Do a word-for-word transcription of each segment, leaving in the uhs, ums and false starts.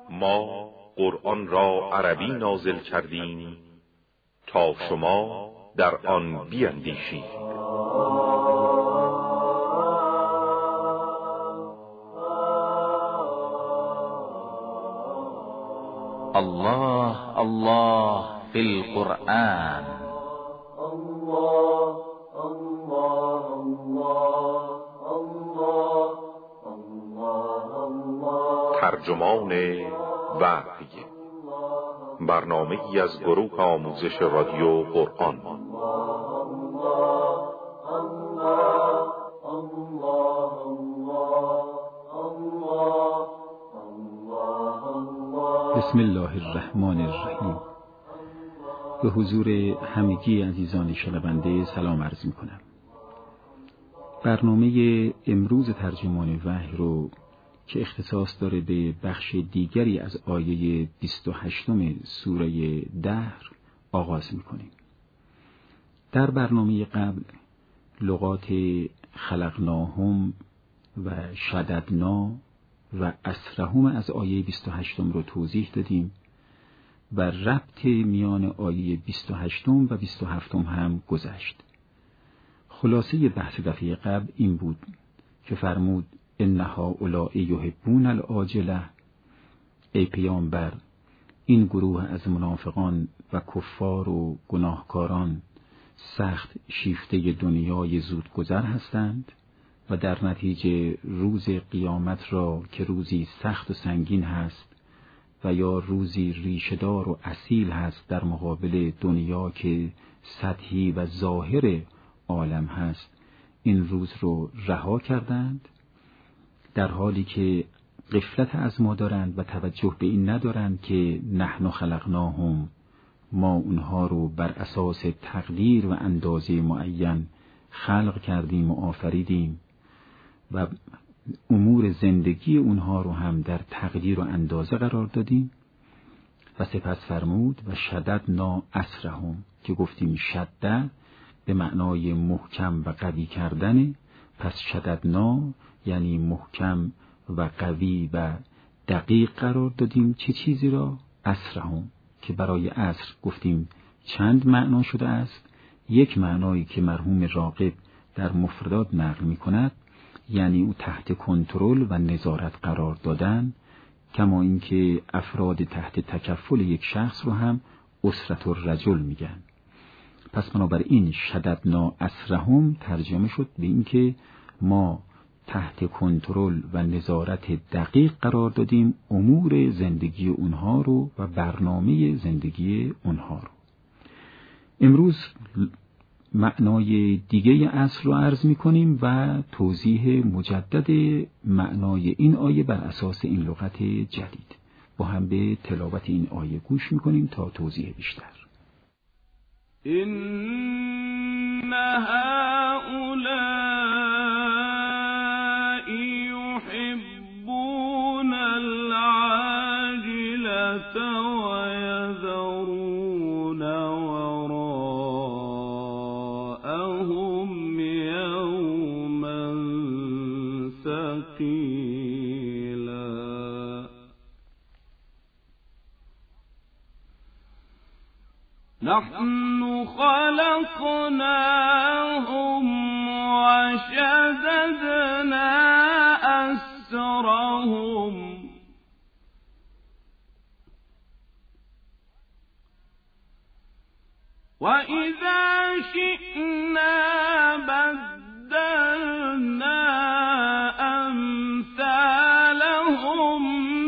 ما قرآن را عربی نازل کردیم تا شما در آن بیندیشید. الله الله فی القرآن. الله الله الله الله الله. ترجمان وحی، برنامه‌ای از گروه آموزش رادیو قرآن. بسم الله الرحمن الرحیم. به حضور همگی عزیزان شنونده سلام عرض می کنم. برنامه امروز ترجمان وحی رو که اختصاص داره به بخش دیگری از آیه بیست و هشتم سوره دهر آغاز می کنیم. در برنامه قبل لغات خلقناهم و شددنا و اسرهم از آیه بیست و هشتم رو توضیح دادیم و ربط میان آیه بیست و هشتم و بیست و هفتم هم گذشت. خلاصه بحث دفعه قبل این بود که فرمود ان هؤلاء یحبون العاجله، ای پیامبر این گروه از منافقان و کفار و گناهکاران سخت شیفته دنیای زودگذر هستند و در نتیجه روز قیامت را که روزی سخت و سنگین هست و یا روزی ریشه‌دار و اصیل هست در مقابل دنیا که سطحی و ظاهر عالم هست، این روز رو رها کردند، در حالی که غفلت از ما دارند و توجه به این ندارند که نحن خلقناهم، ما اونها رو بر اساس تقدیر و اندازه معین خلق کردیم و آفریدیم و امور زندگی اونها رو هم در تقدیر و اندازه قرار دادیم. و سپس فرمود و شددنا اسرهم، که گفتیم شده به معنای محکم و قوی کردن، پس شددنا یعنی محکم و قوی و دقیق قرار دادیم. چه چیزی را؟ اسرهم، که برای اسر گفتیم چند معنا شده است. یک معنایی که مرحوم راغب در مفردات نقل می کند یعنی او تحت کنترل و نظارت قرار دادن، کما اینکه افراد تحت تکفل یک شخص رو هم اسرة الرجل میگن. پس بنابراین شددنا اسرهم ترجمه شد به این که ما تحت کنترل و نظارت دقیق قرار دادیم امور زندگی اونها رو و برنامه زندگی اونها رو. امروز معنای دیگه اصل رو عرض می کنیم و توضیح مجدد معنای این آیه بر اساس این لغت جدید. با هم به تلاوت این آیه گوش می کنیم تا توضیح بیشتر. ان هؤلاء یحبون العاجلة ويذرون وراءهم يوما ثقيلا. نحن خلقناهم وشددنا أسرهم وإذا شئنا بدلنا أمثالهم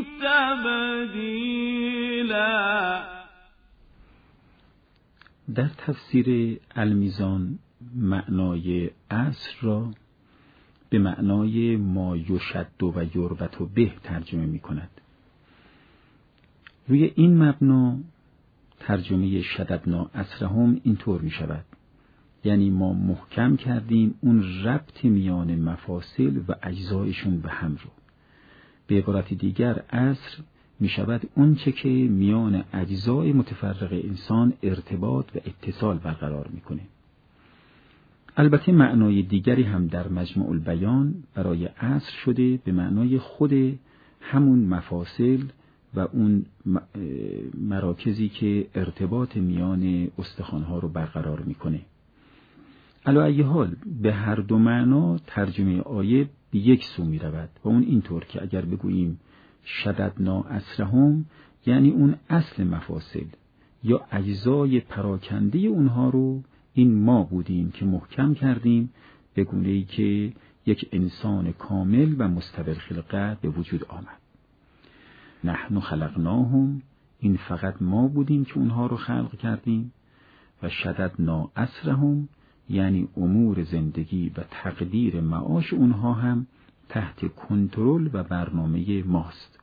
تبديلا. در تفسیر المیزان معنای عصر را به معنای ما یشد و یربط و به ترجمه می کند. روی این مبنا ترجمه شددنا اسرهم اینطور می شود، یعنی ما محکم کردیم اون ربط میان مفاصل و اجزایشون به هم رو. به عبارت دیگر عصر می شود اون چه که میان اجزای متفرق انسان ارتباط و اتصال برقرار می کنه. البته معنای دیگری هم در مجموع البیان برای عصر شده به معنای خود همون مفاصل و اون مراکزی که ارتباط میان استخوان‌ها رو برقرار میکنه. علی ای حال به هر دو معنا ترجمه آیه به یک سو می رود و اون اینطور که اگر بگوییم شددنا اسرهم، یعنی اون اصل مفاصل یا اجزای پراکنده اونها رو این ما بودیم که محکم کردیم، به گونه‌ای که یک انسان کامل و مستقل خلقه به وجود آمد. نحن خلقناهم، این فقط ما بودیم که اونها رو خلق کردیم. و شددنا اسرهم، یعنی امور زندگی و تقدیر معاش اونها هم تحت کنترل و برنامه ماست.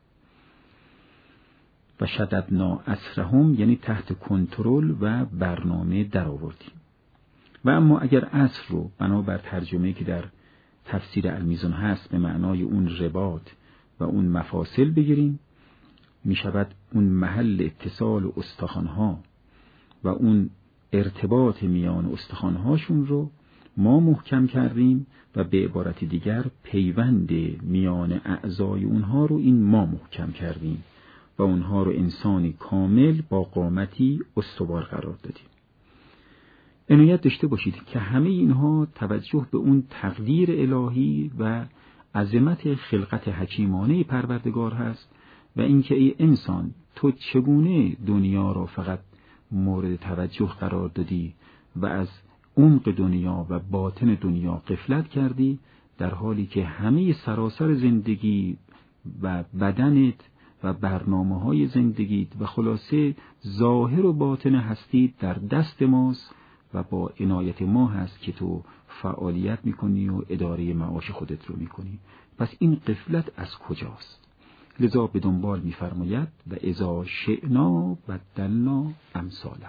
و شددنا اسرهم یعنی تحت کنترل و برنامه در آوردیم. و اما اگر اسر رو بنابر ترجمه که در تفسیر المیزان هست به معنای اون رباط و اون مفاصل بگیریم، می شود اون محل اتصال استخوان‌ها و اون ارتباط میان استخوان‌هاشون رو ما محکم کردیم و به عبارت دیگر پیوند میان اعضای اونها رو این ما محکم کردیم و اونها رو انسانی کامل با قامتی استوار قرار دادیم. عنایت داشته باشید که همه اینها توجه به اون تقدیر الهی و عظمت خلقت حکیمانه پروردگار هست و اینکه ای انسان تو چگونه دنیا را فقط مورد توجه قرار دادی و از عمق دنیا و باطن دنیا غفلت کردی، در حالی که همه سراسر زندگی و بدنت و برنامه‌های زندگیت و خلاصه ظاهر و باطن هستی در دست ماست و با عنایت ما هست که تو فعالیت میکنی و اداره معاش خودت رو میکنی. پس این غفلت از کجاست؟ لذا به دنبال میفرماید و اذا شئنا بدلنا امثاله.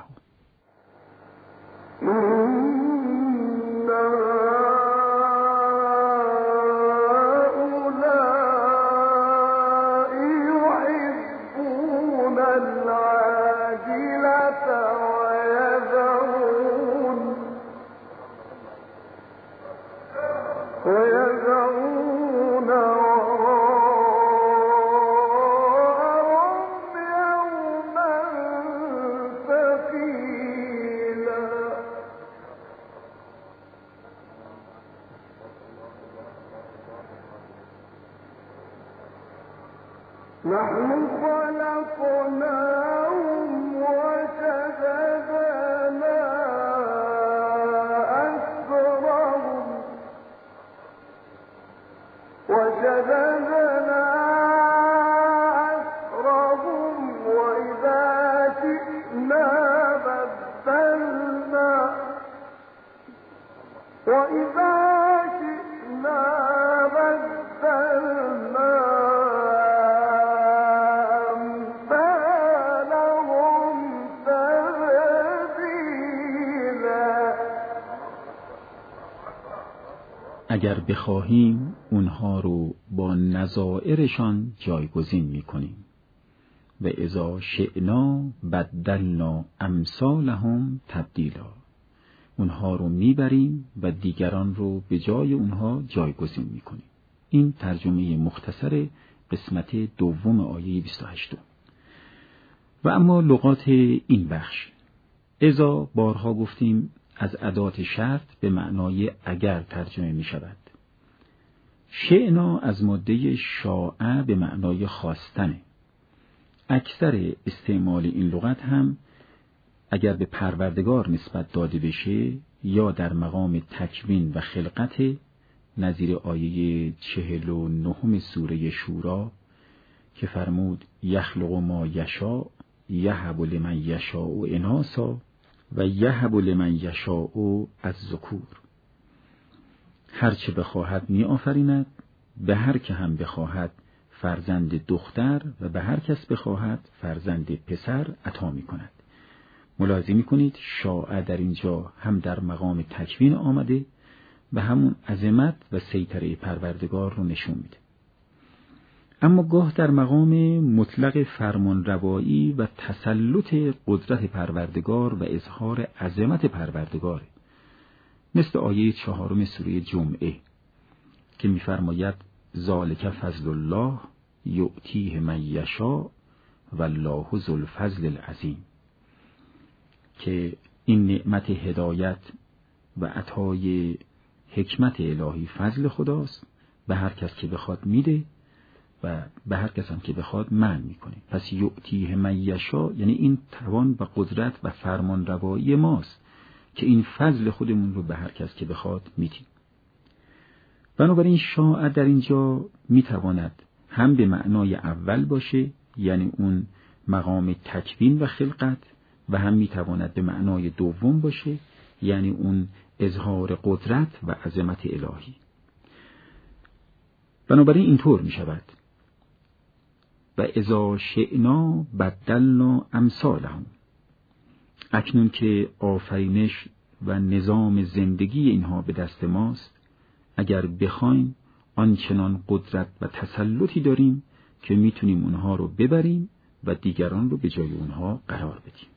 نحن خلقناهم وشددنا أسرهم وشددنا أسرهم وإذا شئنا بدلنا وإذا شئنا بدلنا اگر بخواهیم اونها رو با نظائرشان جایگزین میکنیم. و اذا شئنا بدلنا امثالهم تبدیلا، اونها رو میبریم و دیگران رو به جای اونها جایگزین میکنیم. این ترجمه مختصر قسمت دوم آیه بیست و هشت. و اما لغات این بخش، اذا بارها گفتیم از ادات شرط به معنای اگر ترجمه می شود. شئنا از ماده شاء به معنای خواستنه. اکثر استعمال این لغت هم اگر به پروردگار نسبت داده بشه یا در مقام تکوین و خلقت، نظیر آیه چهل و نهم سوره شورا که فرمود یخلق ما یشاء یهب لمن یشاء اناثا و یهب لمن یشاء الذکور. هر چه بخواهد می آفریند، به هر که هم بخواهد فرزند دختر و به هر کس بخواهد فرزند پسر عطا می کند. ملاحظه می کنید شاء در اینجا هم در مقام تکوین آمده و همون عظمت و سیطره پروردگار رو نشون میده. اما گاه در مقام مطلق فرمانروایی و تسلط قدرت پروردگار و اظهار عظمت پروردگار، مثل آیه چهارم سوره جمعه که می‌فرماید ذالک فضل الله یؤتیه من یشاء والله ذو الفضل العظیم، که این نعمت هدایت و عطای حکمت الهی فضل خداست، به هر کس که بخواد میده و به هر کس هم که بخواد منع میکنه. پس یعطیه من یشاء، یعنی این توان و قدرت و فرمان روایی ماست که این فضل خودمون رو به هر کس که بخواد میدیم. بنابراین شاء در اینجا میتواند هم به معنای اول باشه، یعنی اون مقام تکوین و خلقت، و هم میتواند به معنای دوم باشه، یعنی اون اظهار قدرت و عظمت الهی. بنابراین اینطور میشود: و اذا شئنا بدلنا امثالهم. اکنون که آفرینش و نظام زندگی اینها به دست ماست، اگر بخوایم آنچنان قدرت و تسلطی داریم که میتونیم اونها رو ببریم و دیگران رو به جای اونها قرار بدیم.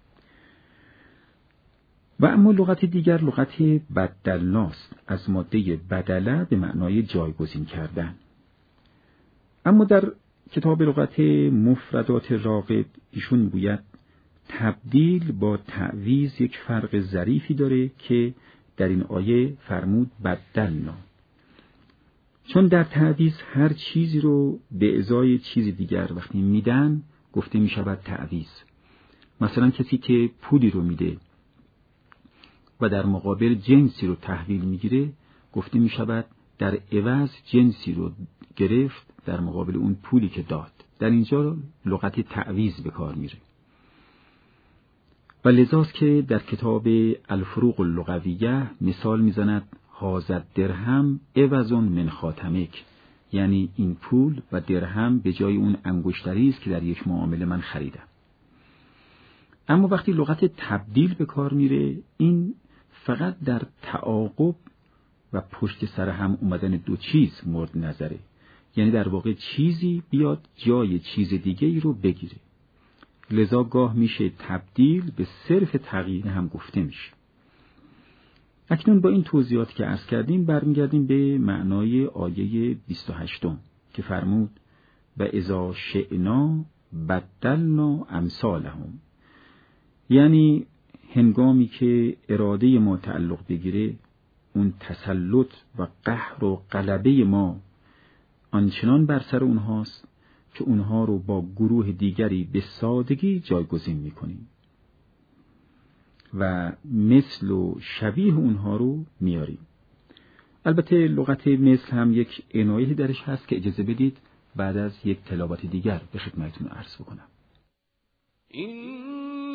و اما لغت دیگر لغت بدلناست، از ماده بدله به معنای جایگزین کردن. اما در کتاب لغت مفردات راغب ایشون گوید تبدیل با تعویض یک فرق ظریفی داره که در این آیه فرمود بدلنا، چون در تعویض هر چیزی رو به ازای چیز دیگر وقتی میدن گفته میشود تعویض. مثلا کسی که پولی رو میده و در مقابل جنسی رو تحویل میگیره گفته میشود در عوض جنسی رو گرفت در مقابل اون پولی که داد. در اینجا لغت تعویض به کار میره و لذاست که در کتاب الفروق اللغویه مثال میزند هذا درهم عوض من خاتمک، یعنی این پول و درهم به جای اون انگشتری است که در یک معامله من خریدم. اما وقتی لغت تبدیل به کار میره، این فقط در تعاقب و پشت سر هم اومدن دو چیز مورد نظره، یعنی در واقع چیزی بیاد جای چیز دیگه ای رو بگیره. لذا گاه میشه تبدیل به صرف تغییر هم گفته میشه. اکنون با این توضیحات که عرض کردیم برمیگردیم به معنای آیه بیست و هشت که فرمود و اذا شئنا بدلنا امثالهم، یعنی هنگامی که اراده ما تعلق بگیره، اون تسلط و قهر و غلبه ما آنچنان بر سر اونهاست که اونها رو با گروه دیگری به سادگی جایگزین میکنیم و مثل و شبیه اونها رو میاریم. البته لغت مثل هم یک عنایتی درش هست که اجازه بدید بعد از یک تلاوت دیگر به خدمتتون عرض بکنم. این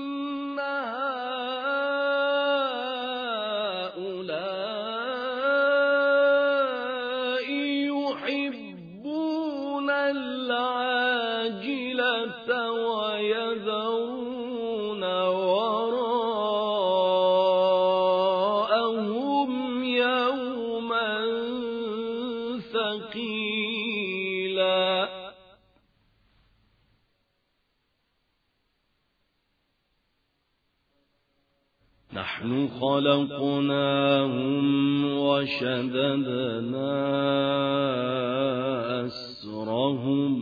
نحن خلقناهم وشددنا أسرهم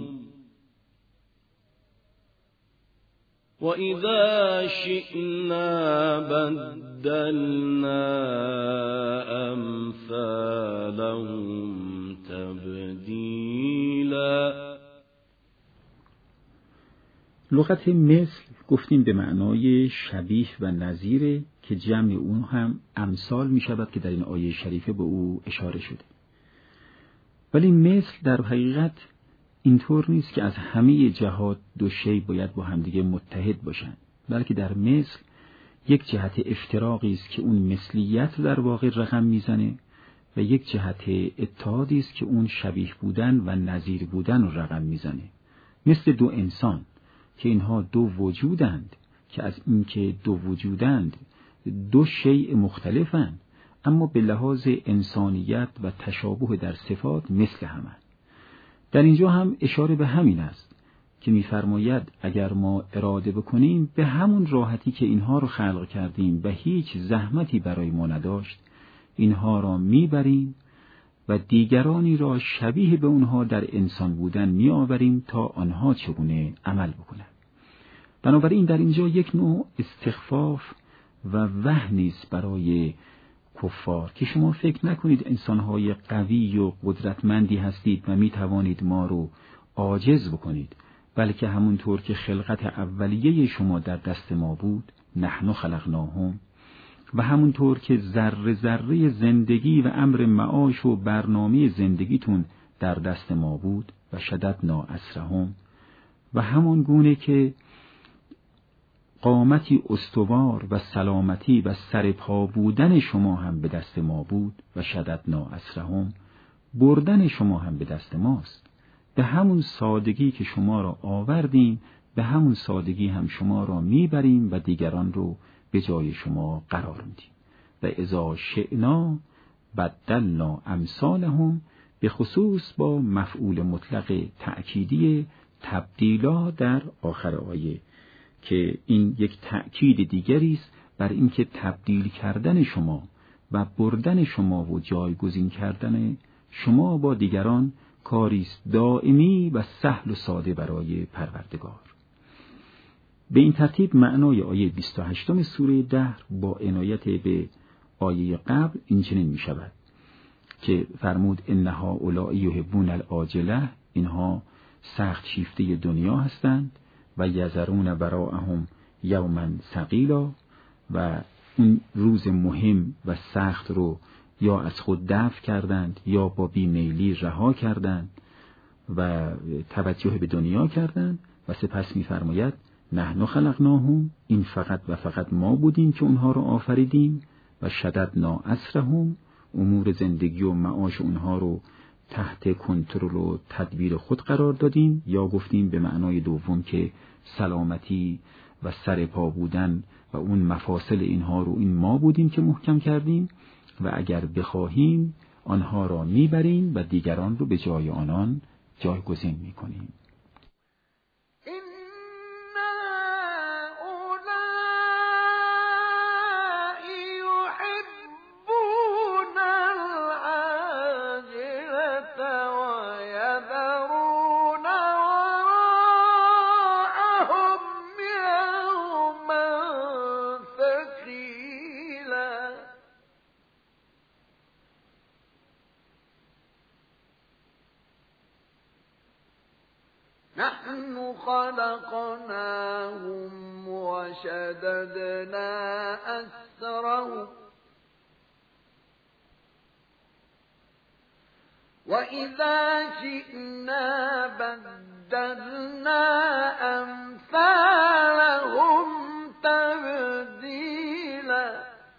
وإذا شئنا بدلنا أمثالهم تبديلا. لغت مثل گفتیم به معنای شبیه و نظیره که جمع اون هم امثال می شود که در این آیه شریفه به او اشاره شده. ولی مثل در حقیقت اینطور نیست که از همه جهات دو شی باید با همدیگه متحد باشند، بلکه در مثل یک جهت افتراقی است که اون مثلیت در واقع رقم میزنه و یک جهت اتحادی است که اون شبیه بودن و نظیر بودن رو رقم میزنه. مثل دو انسان که اینها دو وجودند که از اینکه دو وجودند دو شیء مختلفند، اما به لحاظ انسانیت و تشابه در صفات مثل همند. در اینجا هم اشاره به همین است که می‌فرماید اگر ما اراده بکنیم به همون راحتی که اینها رو خلق کردیم و هیچ زحمتی برای ما نداشت، اینها را میبریم و دیگرانی را شبیه به اونها در انسان بودن می آوریم تا آنها چگونه عمل بکنند. بنابراین در اینجا یک نوع استخفاف و وهنی است برای کفار که شما فکر نکنید انسانهای قوی و قدرتمندی هستید و می توانید ما رو عاجز بکنید، بلکه همونطور که خلقت اولیه شما در دست ما بود، نحن خلقناهم، و همونطور که ذره ذره زندگی و امر معاش و برنامه زندگیتون در دست ما بود و شددنا اسرهم، و همان گونه که قامتی استوار و سلامتی و سرپا بودن شما هم به دست ما بود و شددنا اسرهم، بردن شما هم به دست ماست. به همون سادگی که شما را آوردیم، به همون سادگی هم شما را میبریم و دیگران رو به جای شما قرار میدیم. و اذا شئنا بدلنا امثالهم، به خصوص با مفعول مطلق تأکیدی تبدیلا در آخر آیه، که این یک تأکید دیگری است بر اینکه تبدیل کردن شما و بردن شما و جایگزین کردن شما با دیگران کاری است دائمی و سهل و ساده برای پروردگار. به این ترتیب معنای آیه بیست و هشت سوره دهر با عنایت به آیه قبل اینچنین می شود که فرمود انها اولئک یحبون العاجله، اینها سخت شیفته دنیا هستند، و یذرون وراءهم یوما ثقیلا، و اون روز مهم و سخت رو یا از خود دفع کردند یا با بیمیلی رها کردند و توجه به دنیا کردند. و سپس می‌فرماید نحن خلقناهم، این فقط و فقط ما بودیم که اونها رو آفریدیم، و شددنا اسرهم، امور زندگی و معاش اونها رو تحت کنترل و تدبیر خود قرار دادیم، یا گفتیم به معنای دوم که سلامتی و سرپا بودن و اون مفاصل اینها رو این ما بودیم که محکم کردیم، و اگر بخواهیم آنها را میبریم و دیگران رو به جای آنان جایگزین میکنیم. نحن خلقناهم وشددنا أسرهم وإذا شئنا بدلنا أمثالهم تبديلا.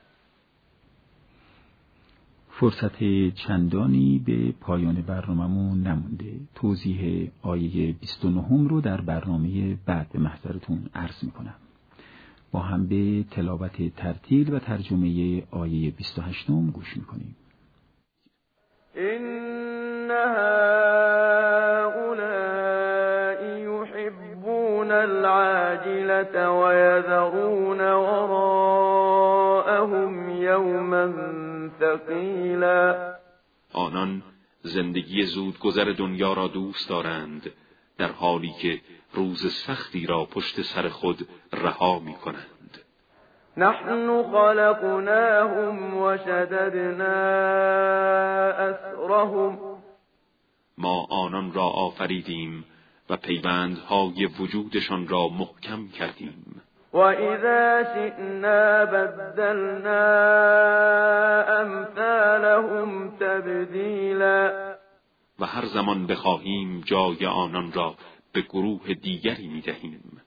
فرصت چندانی به پایان برنامه‌مون نمونده. توضیح آیه بیست و نه رو در برنامه بعد به محضرتون عرض میکنم. با هم به تلاوت ترتیل و ترجمه آیه بیست و هشت گوش میکنیم. إن هؤلاء يحبون العاجلة ويذرون وراءهم يوما ثقيلا. آنان زندگی زودگذر دنیا را دوست دارند، در حالی که روز سختی را پشت سر خود رها می کنند. نحن خلقناهم وشددنا أسرهم. ما آنان را آفریدیم و پیوندهای وجودشان را محکم کردیم. وَإِذَا شِئْنَا بَدَّلْنَا أَمْثَالَهُمْ تَبْدِيلًا. و هر زمان بخواهیم جای آنان را به گروه دیگری می دهیم.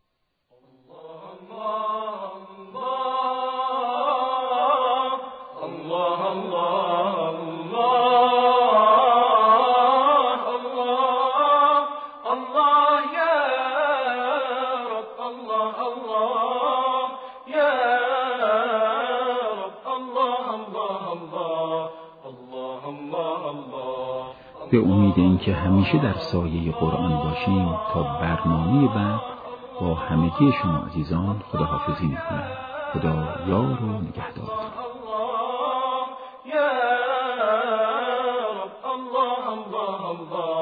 به امید اینکه همیشه در سایه قرآن باشیم تا برنامه بعد با همگی شما عزیزان خداحافظی می‌کنم. خدا یار و نگهدارتون. الله